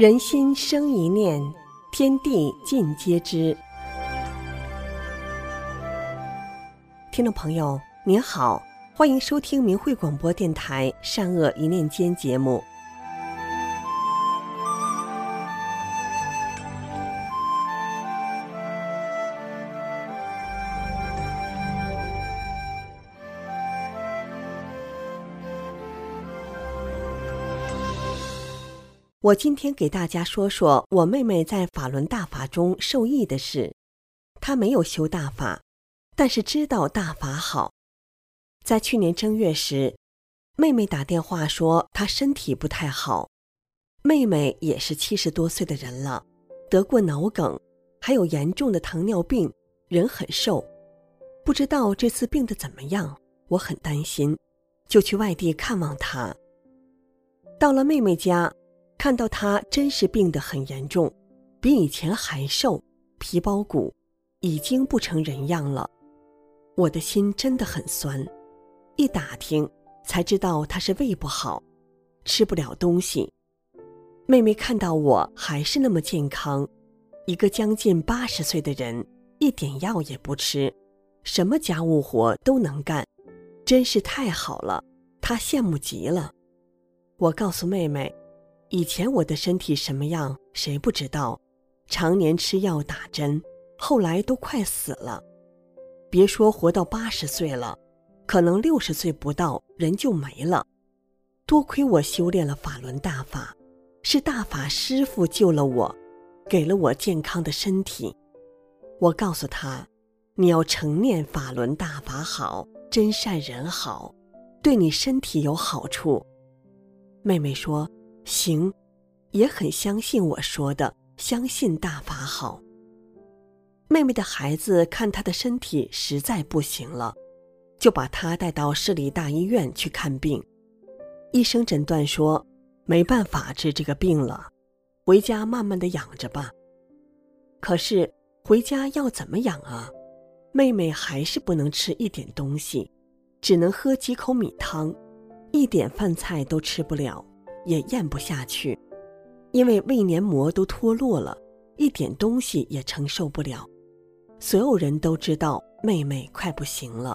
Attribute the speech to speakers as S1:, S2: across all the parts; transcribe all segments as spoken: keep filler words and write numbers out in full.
S1: 人心生一念，天地尽皆知。听众朋友您好，欢迎收听明慧广播电台善恶一念间节目。我今天给大家说说我妹妹在法轮大法中受益的事。她没有修大法，但是知道大法好。在去年正月时，妹妹打电话说她身体不太好。妹妹也是七十多岁的人了，得过脑梗，还有严重的糖尿病，人很瘦。不知道这次病得怎么样，我很担心，就去外地看望她。到了妹妹家，看到她真是病得很严重，比以前还瘦，皮包骨，已经不成人样了。我的心真的很酸，一打听才知道她是胃不好，吃不了东西。妹妹看到我还是那么健康，一个将近八十岁的人，一点药也不吃，什么家务活都能干，真是太好了，她羡慕极了。我告诉妹妹，以前我的身体什么样谁不知道，常年吃药打针，后来都快死了。别说活到八十岁了，可能六十岁不到人就没了。多亏我修炼了法轮大法，是大法师父救了我，给了我健康的身体。我告诉他，你要常念法轮大法好，真善人好，对你身体有好处。妹妹说行，也很相信我说的，相信大法好。妹妹的孩子看她的身体实在不行了，就把她带到市里大医院去看病。医生诊断说没办法治这个病了，回家慢慢的养着吧。可是回家要怎么养啊？妹妹还是不能吃一点东西，只能喝几口米汤，一点饭菜都吃不了，也咽不下去，因为胃黏膜都脱落了，一点东西也承受不了。所有人都知道妹妹快不行了。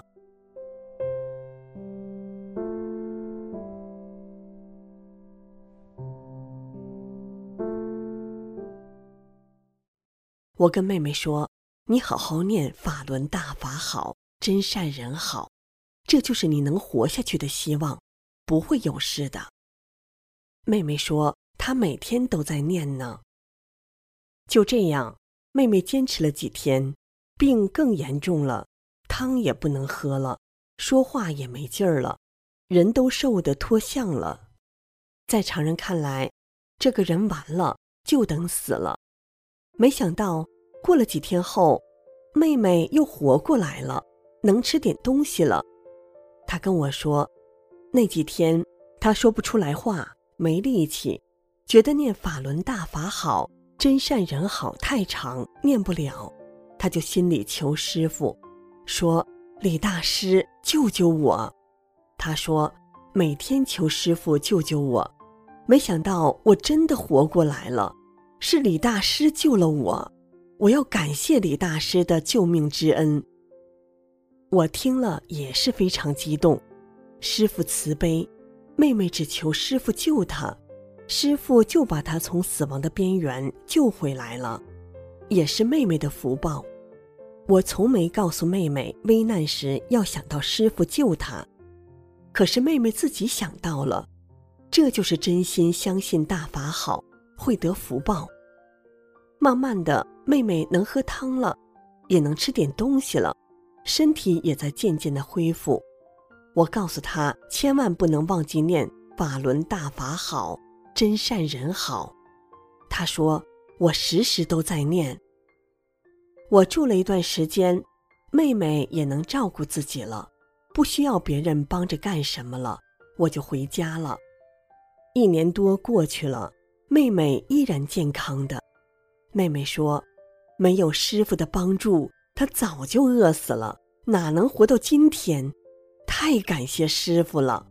S1: 我跟妹妹说，你好好念法轮大法好，真善人好，这就是你能活下去的希望，不会有事的。妹妹说她每天都在念呢。就这样，妹妹坚持了几天，病更严重了，汤也不能喝了，说话也没劲儿了，人都瘦得脱相了。在常人看来，这个人完了，就等死了。没想到过了几天后，妹妹又活过来了，能吃点东西了。她跟我说，那几天她说不出来话，没力气，觉得念法轮大法好，真善人好太长，念不了。她就心里求师父，说李大师救救我。她说每天求师父救救我，没想到我真的活过来了，是李大师救了我，我要感谢李大师的救命之恩。我听了也是非常激动，师父慈悲，妹妹只求师父救她，师父就把她从死亡的边缘救回来了，也是妹妹的福报。我从没告诉妹妹危难时要想到师父救她，可是妹妹自己想到了，这就是真心相信大法好，会得福报。慢慢的，妹妹能喝汤了，也能吃点东西了，身体也在渐渐的恢复。我告诉她千万不能忘记念法轮大法好，真善人好。她说我时时都在念。我住了一段时间，妹妹也能照顾自己了，不需要别人帮着干什么了，我就回家了。一年多过去了，妹妹依然健康的。妹妹说，没有师父的帮助，她早就饿死了，哪能活到今天，太感谢师父了。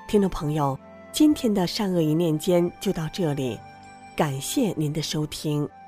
S1: 听众朋友，今天的善恶一念间就到这里，感谢您的收听。